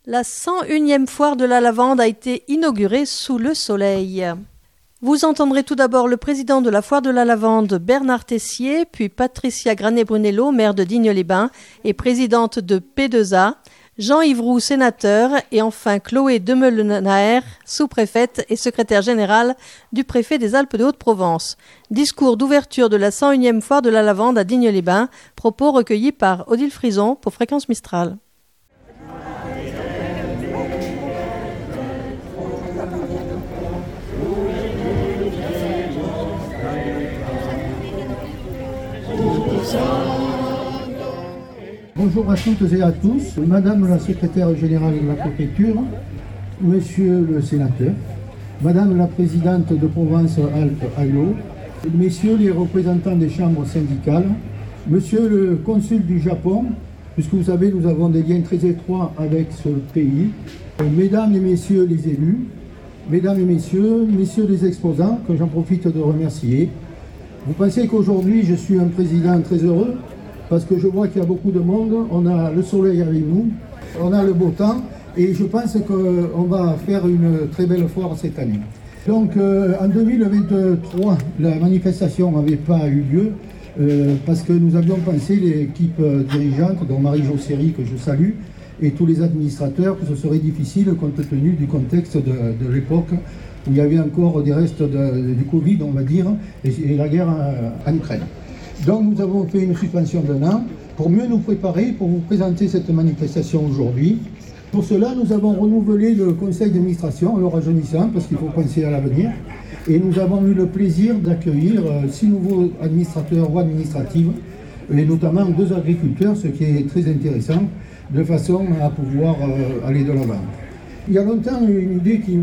La 101e foire de la lavande a été inaugurée sous le soleil. Vous entendrez tout d'abord le président de la foire de la lavande, Bernard Tessier, puis Patricia Granet-Brunello, maire de Digne-les-Bains et présidente de P2A, Jean-Yves Roux, sénateur, et enfin Chloé Demeulenaer, sous-préfète et secrétaire générale du préfet des Alpes de Haute-Provence. Discours d'ouverture de la 101e foire de la lavande à Digne-les-Bains, propos recueillis par Odile Frison pour Fréquence Mistral. Bonjour à toutes et à tous, Madame la secrétaire générale de la préfecture, Monsieur le sénateur, Madame la présidente de Provence-Alpes-Aglo, Messieurs les représentants des chambres syndicales, Monsieur le consul du Japon, puisque vous savez nous avons des liens très étroits avec ce pays, Mesdames et Messieurs les élus, Mesdames et Messieurs les exposants, que j'en profite de remercier. Vous pensez qu'aujourd'hui je suis un président très heureux parce que je vois qu'il y a beaucoup de monde, on a le soleil avec nous, on a le beau temps et je pense qu'on va faire une très belle foire cette année. Donc en 2023, la manifestation n'avait pas eu lieu parce que nous avions pensé, l'équipe dirigeante, dont Marie-Jo Seri, que je salue, et tous les administrateurs, que ce serait difficile compte tenu du contexte de l'époque où il y avait encore des restes du Covid, on va dire, et la guerre en Ukraine. Donc nous avons fait une suspension d'1 an pour mieux nous préparer, pour vous présenter cette manifestation aujourd'hui. Pour cela, nous avons renouvelé le conseil d'administration en le rajeunissant, parce qu'il faut penser à l'avenir. Et nous avons eu le plaisir d'accueillir 6 nouveaux administrateurs ou administratives, et notamment 2 agriculteurs, ce qui est très intéressant, de façon à pouvoir aller de l'avant. Il y a longtemps, une idée qui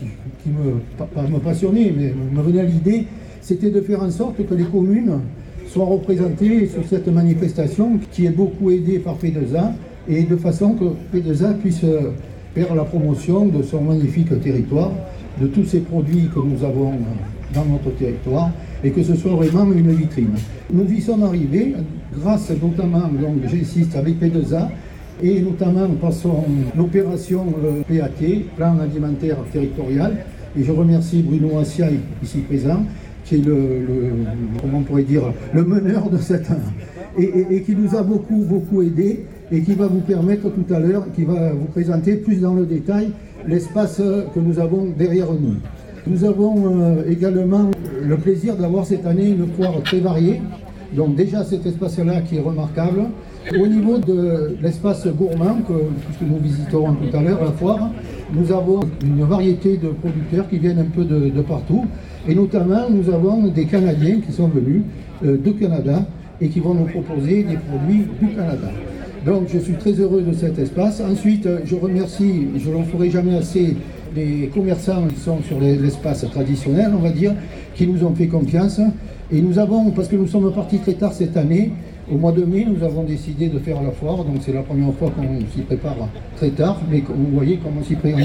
me passionnait, mais me venait à l'idée, c'était de faire en sorte que les communes soient représentées sur cette manifestation qui est beaucoup aidée par P2A et de façon que P2A puisse faire la promotion de son magnifique territoire, de tous ces produits que nous avons dans notre territoire et que ce soit vraiment une vitrine. Nous y sommes arrivés grâce notamment, donc j'insiste, avec P2A et notamment par son opération PAT, Plan Alimentaire Territorial, et je remercie Bruno Assia ici présent, qui est comment on pourrait dire, le meneur de cette et qui nous a beaucoup aidé et qui va vous permettre tout à l'heure, qui va vous présenter plus dans le détail l'espace que nous avons derrière nous. Nous avons également le plaisir d'avoir cette année une foire très variée, donc déjà cet espace-là qui est remarquable. Au niveau de l'espace gourmand, puisque nous visiterons tout à l'heure la foire, nous avons une variété de producteurs qui viennent un peu de partout. Et notamment, nous avons des Canadiens qui sont venus du Canada et qui vont nous proposer des produits du Canada. Donc, je suis très heureux de cet espace. Ensuite, je remercie, je n'en ferai jamais assez, les commerçants qui sont sur l'espace traditionnel, on va dire, qui nous ont fait confiance. Et nous avons, parce que nous sommes partis très tard cette année, au mois de mai, nous avons décidé de faire la foire, donc c'est la première fois qu'on s'y prépare très tard, mais vous voyez comment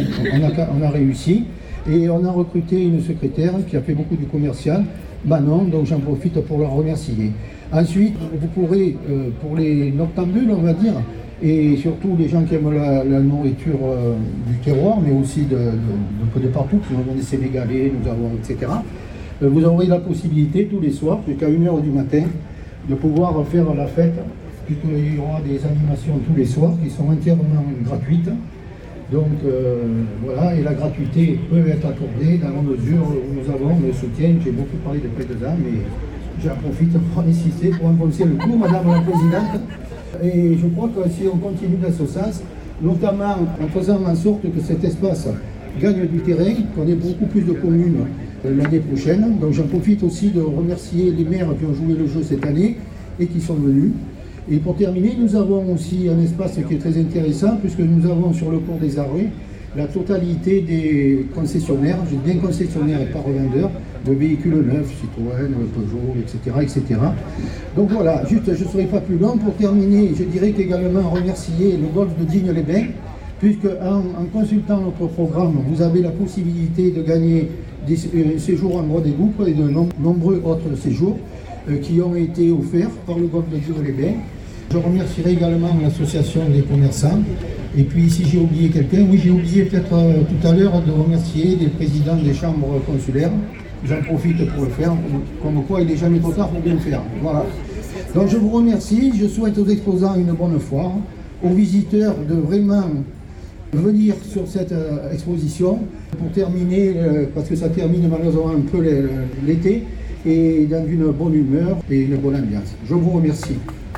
on a réussi. Et on a recruté une secrétaire qui a fait beaucoup du commercial, Manon, donc j'en profite pour la remercier. Ensuite, vous pourrez, pour les noctambules, on va dire, et surtout les gens qui aiment la nourriture du terroir, mais aussi un peu de partout, nous avons des Sénégalais, nous avons, etc. Vous aurez la possibilité tous les soirs, jusqu'à 1h du matin, de pouvoir faire la fête, puisqu'il y aura des animations tous les soirs qui sont entièrement gratuites. Donc voilà, et la gratuité peut être accordée dans la mesure où nous avons le soutien. J'ai beaucoup parlé de P2A, mais j'en profite pour insister, pour enfoncer le coup, Madame la Présidente. Et je crois que si on continue dans ce sens, notamment en faisant en sorte que cet espace gagne du terrain, qu'on ait beaucoup plus de communes l'année prochaine. Donc j'en profite aussi de remercier les maires qui ont joué le jeu cette année et qui sont venus. Et pour terminer, nous avons aussi un espace qui est très intéressant puisque nous avons sur le cours des arrêts la totalité des concessionnaires, j'ai bien concessionnaires et pas revendeurs, de véhicules neufs, Citroën, Peugeot, etc. Donc voilà, juste je ne serai pas plus long. Pour terminer, je dirais qu'également remercier le golf de Digne-les-Bains, puisque en consultant notre programme, vous avez la possibilité de gagner des séjours en bois des groupes et de nombreux autres séjours qui ont été offerts par le golf de Digne-les-Bains. Je remercierai également l'association des commerçants. Et puis si j'ai oublié quelqu'un, oui j'ai oublié peut-être tout à l'heure de remercier les présidents des chambres consulaires. J'en profite pour le faire, comme quoi il n'est jamais trop tard pour bien le faire. Voilà. Donc je vous remercie, je souhaite aux exposants une bonne foire, aux visiteurs de vraiment venir sur cette exposition pour terminer, parce que ça termine malheureusement un peu l'été, et dans une bonne humeur et une bonne ambiance. Je vous remercie.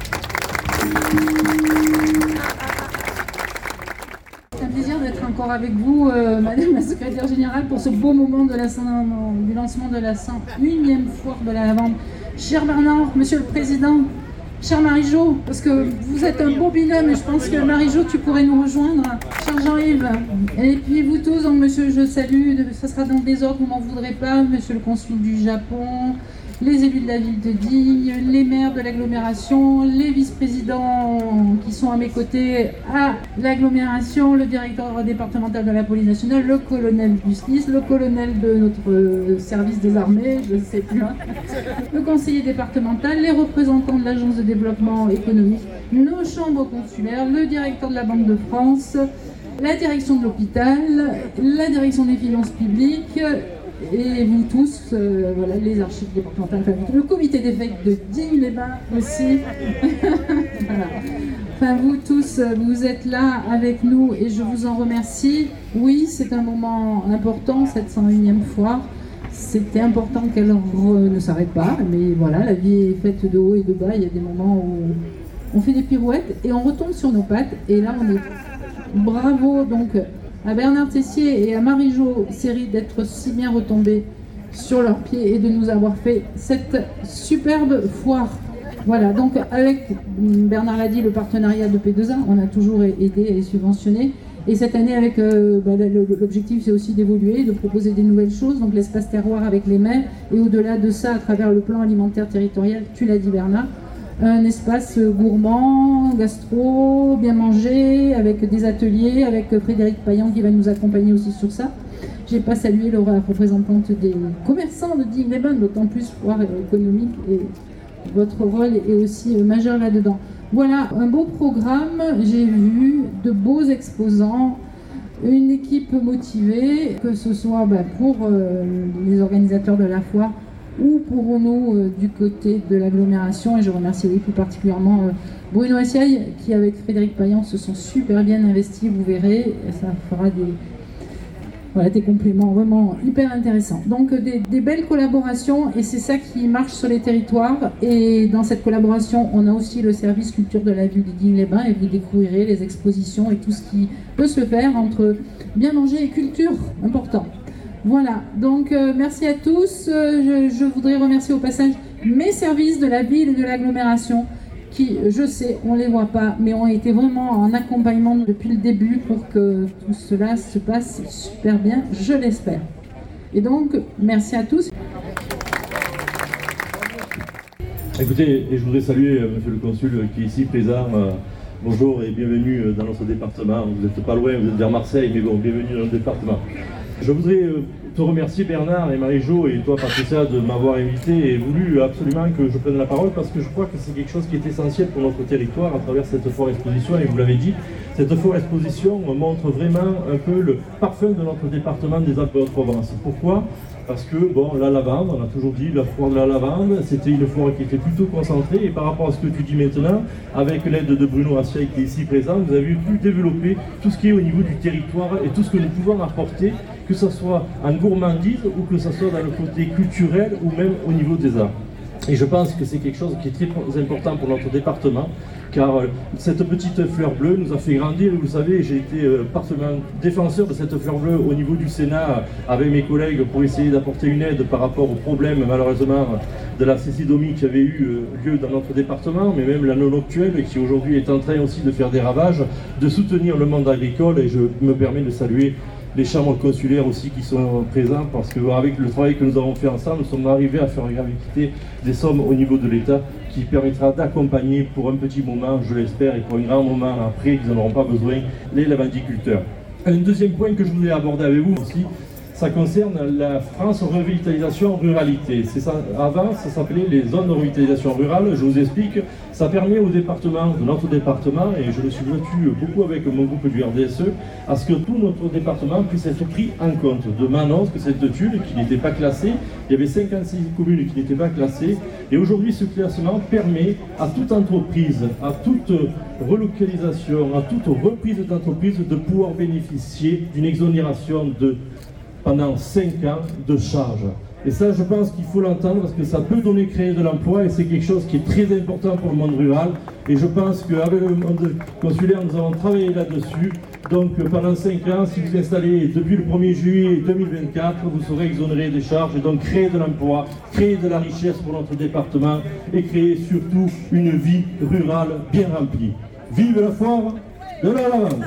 C'est un plaisir d'être encore avec vous, Madame la Secrétaire Générale, pour ce beau moment de du lancement de la 101e foire de la lavande. Cher Bernard, Monsieur le Président, cher Marie-Jo, parce que vous êtes un beau binôme et je pense que Marie-Jo, tu pourrais nous rejoindre. Cher Jean-Yves, et puis vous tous, donc monsieur, je salue, ça sera dans le désordre, vous m'en voudrez pas, monsieur le consul du Japon, les élus de la ville de Digne, les maires de l'agglomération, les vice-présidents qui sont à mes côtés à l'agglomération, le directeur départemental de la police nationale, le colonel du SNIS, le colonel de notre service des armées, je ne sais plus, le conseiller départemental, les représentants de l'agence de développement économique, nos chambres consulaires, le directeur de la Banque de France, la direction de l'hôpital, la direction des finances publiques, et vous tous, voilà, les archives départementales, enfin, le comité des fêtes de Digne-les-Bains aussi. Voilà. Enfin, vous tous, vous êtes là avec nous et je vous en remercie. Oui, c'est un moment important, cette 101e foire. C'était important qu'elle ne s'arrête pas, mais voilà, la vie est faite de haut et de bas. Il y a des moments où on fait des pirouettes et on retombe sur nos pattes. Et là, on est bravo donc à Bernard Tessier et à Marie-Jo Série d'être si bien retombés sur leurs pieds et de nous avoir fait cette superbe foire. Voilà, donc avec Bernard l'a dit, le partenariat de P2A, on a toujours aidé et subventionné. Et cette année, avec l'objectif, c'est aussi d'évoluer, de proposer des nouvelles choses, donc l'espace terroir avec les maires, et au-delà de ça, à travers le plan alimentaire territorial, tu l'as dit Bernard, un espace gourmand, gastro, bien manger, avec des ateliers, avec Frédéric Payan qui va nous accompagner aussi sur ça. Je n'ai pas salué la représentante des commerçants de Digne-les-Bains, d'autant plus foire économique, et votre rôle est aussi majeur là-dedans. Voilà, un beau programme, j'ai vu de beaux exposants, une équipe motivée, que ce soit pour les organisateurs de la foire, ou pour nous du côté de l'agglomération, et je remercie plus particulièrement Bruno Assiaille qui avec Frédéric Payan se sont super bien investis, vous verrez, ça fera des compléments vraiment hyper intéressants. Donc des belles collaborations et c'est ça qui marche sur les territoires, et dans cette collaboration on a aussi le service culture de la ville de Digne-les-Bains et vous découvrirez les expositions et tout ce qui peut se faire entre bien manger et culture, important. Voilà, donc merci à tous. Je voudrais remercier au passage mes services de la ville et de l'agglomération qui, je sais, on ne les voit pas, mais ont été vraiment en accompagnement depuis le début pour que tout cela se passe super bien, je l'espère. Et donc, merci à tous. Écoutez, et je voudrais saluer monsieur le consul qui est ici présent. Bonjour et bienvenue dans notre département. Vous n'êtes pas loin, vous êtes vers Marseille, mais bon, bienvenue dans notre département. Je voudrais te remercier Bernard et Marie-Jo et toi Patricia de m'avoir invité et voulu absolument que je prenne la parole parce que je crois que c'est quelque chose qui est essentiel pour notre territoire à travers cette foire exposition, et vous l'avez dit, cette foire exposition montre vraiment un peu le parfum de notre département des Alpes-de-Haute-Provence. Pourquoi ? Parce que, bon, la lavande, on a toujours dit, la foire de la lavande, c'était une foire qui était plutôt concentrée, et par rapport à ce que tu dis maintenant, avec l'aide de Bruno Assiaille qui est ici présent, vous avez pu développer tout ce qui est au niveau du territoire et tout ce que nous pouvons apporter, que ce soit en gourmandise ou que ce soit dans le côté culturel ou même au niveau des arts. Et je pense que c'est quelque chose qui est très important pour notre département, car cette petite fleur bleue nous a fait grandir. Et vous savez, j'ai été parfaitement défenseur de cette fleur bleue au niveau du Sénat avec mes collègues pour essayer d'apporter une aide par rapport aux problèmes malheureusement de la cécidomie qui avait eu lieu dans notre département, mais même la non-noctuelle qui aujourd'hui est en train aussi de faire des ravages, de soutenir le monde agricole. Et je me permets de saluer les chambres consulaires aussi qui sont présents, parce qu'avec le travail que nous avons fait ensemble, nous sommes arrivés à faire graviter des sommes au niveau de l'État qui permettra d'accompagner pour un petit moment, je l'espère, et pour un grand moment après, qu'ils n'en auront pas besoin, les lavandiculteurs. Un deuxième point que je voulais aborder avec vous aussi, ça concerne la France Revitalisation Ruralité. Avant, ça s'appelait les zones de revitalisation rurale. Je vous explique, ça permet au département, de notre département, et je me suis battu beaucoup avec mon groupe du RDSE, à ce que tout notre département puisse être pris en compte. De Manos, que cette étude qui n'était pas classée, il y avait 56 communes qui n'étaient pas classées, et aujourd'hui ce classement permet à toute entreprise, à toute relocalisation, à toute reprise d'entreprise de pouvoir bénéficier d'une exonération pendant 5 ans de charges. Et ça, je pense qu'il faut l'entendre parce que ça peut créer de l'emploi et c'est quelque chose qui est très important pour le monde rural. Et je pense qu'avec le monde consulaire, nous avons travaillé là-dessus. Donc pendant 5 ans, si vous installez depuis le 1er juillet 2024, vous serez exonéré des charges et donc créer de l'emploi, créer de la richesse pour notre département et créer surtout une vie rurale bien remplie. Vive la foire de la lavande!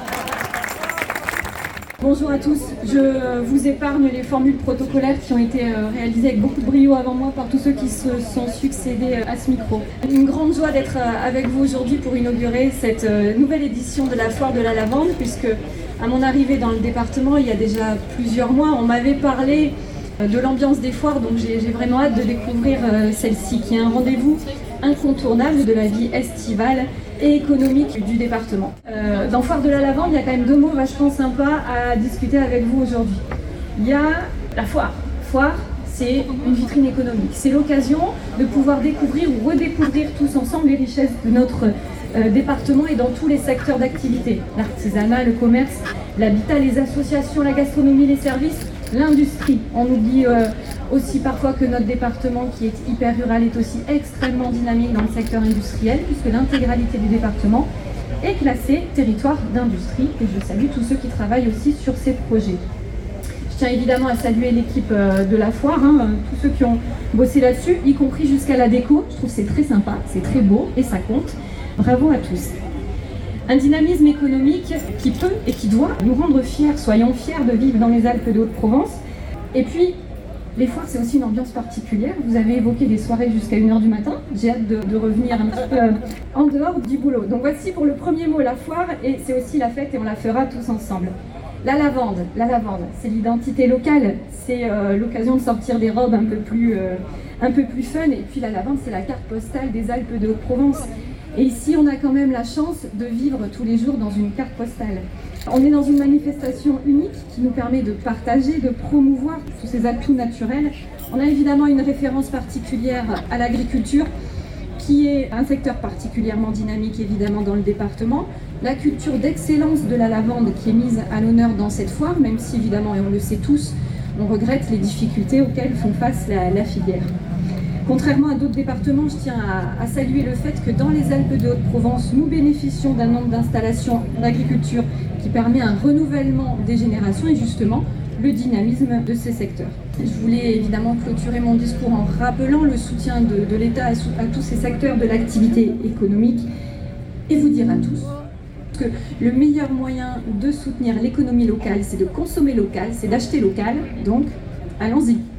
Bonjour à tous, je vous épargne les formules protocolaires qui ont été réalisées avec beaucoup de brio avant moi par tous ceux qui se sont succédés à ce micro. Une grande joie d'être avec vous aujourd'hui pour inaugurer cette nouvelle édition de la Foire de la Lavande, puisque à mon arrivée dans le département il y a déjà plusieurs mois, on m'avait parlé de l'ambiance des foires, donc j'ai vraiment hâte de découvrir celle-ci, qui est un rendez-vous incontournable de la vie estivale et économique du département. Dans Foire de la Lavande, il y a quand même 2 mots vachement sympas à discuter avec vous aujourd'hui. Il y a la foire. Foire, c'est une vitrine économique. C'est l'occasion de pouvoir découvrir ou redécouvrir tous ensemble les richesses de notre département et dans tous les secteurs d'activité. L'artisanat, le commerce, l'habitat, les associations, la gastronomie, les services, l'industrie. On oublie aussi parfois que notre département, qui est hyper rural, est aussi extrêmement dynamique dans le secteur industriel, puisque l'intégralité du département est classée territoire d'industrie. Et je salue tous ceux qui travaillent aussi sur ces projets. Je tiens évidemment à saluer l'équipe de la foire, tous ceux qui ont bossé là-dessus, y compris jusqu'à la déco. Je trouve que c'est très sympa, c'est très beau et ça compte. Bravo à tous. Un dynamisme économique qui peut et qui doit nous rendre fiers, soyons fiers de vivre dans les Alpes de Haute-Provence. Et puis, les foires, c'est aussi une ambiance particulière. Vous avez évoqué des soirées jusqu'à 1h du matin. J'ai hâte de revenir un petit peu en dehors du boulot. Donc voici pour le premier mot, la foire, et c'est aussi la fête, et on la fera tous ensemble. La lavande, c'est l'identité locale, c'est l'occasion de sortir des robes un peu plus fun, et puis la lavande, c'est la carte postale des Alpes de Haute-Provence. Et ici, on a quand même la chance de vivre tous les jours dans une carte postale. On est dans une manifestation unique qui nous permet de partager, de promouvoir tous ces atouts naturels. On a évidemment une référence particulière à l'agriculture, qui est un secteur particulièrement dynamique évidemment dans le département. La culture d'excellence de la lavande qui est mise à l'honneur dans cette foire, même si évidemment, et on le sait tous, on regrette les difficultés auxquelles font face la filière. Contrairement à d'autres départements, je tiens à saluer le fait que dans les Alpes de Haute-Provence, nous bénéficions d'un nombre d'installations d'agriculture qui permet un renouvellement des générations et justement le dynamisme de ces secteurs. Je voulais évidemment clôturer mon discours en rappelant le soutien de l'État à tous ces secteurs de l'activité économique et vous dire à tous que le meilleur moyen de soutenir l'économie locale, c'est de consommer local, c'est d'acheter local, donc allons-y.